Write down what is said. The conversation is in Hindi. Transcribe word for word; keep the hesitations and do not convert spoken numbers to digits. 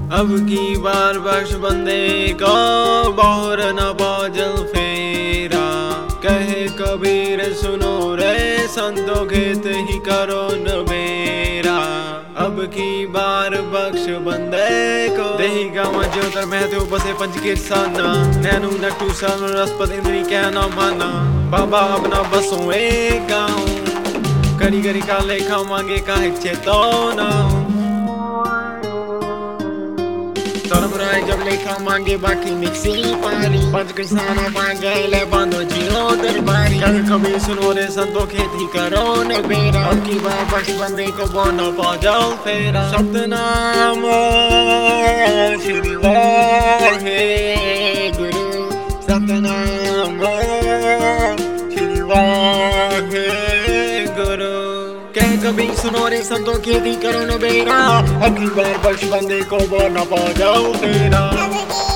अब की बार बख्श बंदे को बहुर न बाजल फेरा। कहे कबीर सुनो रे संतो खेत ही करो न मेरा। अब की बार बख्श बंदे को देही गाँव ज्योतर महतो बसे पंच के साना। नैनू नटू सन रसपत इंद्री कहना माना। बाबा अब न बसों एक गाँव करी करी का लेखा मांगे का चेतोना। धर्म राय जब लेखा मांगे बाकी मिक्सी पारी। पंच किसाना मांगे ले बांधो जियो दरबारी। कभी कभी सुनो रे संतो खेती करो न बेरा। अब की बार बख्श बंदे को बोनो पाजाओ फेरा। शब्द नाम श्री वाहे गुरु। सतनाम श्री वाहे गुरु। कह कभी सुनो रे संतो खेती करो न बेरा। अब की बार बख्श बंदे को बोनो पाजाओ फेरा।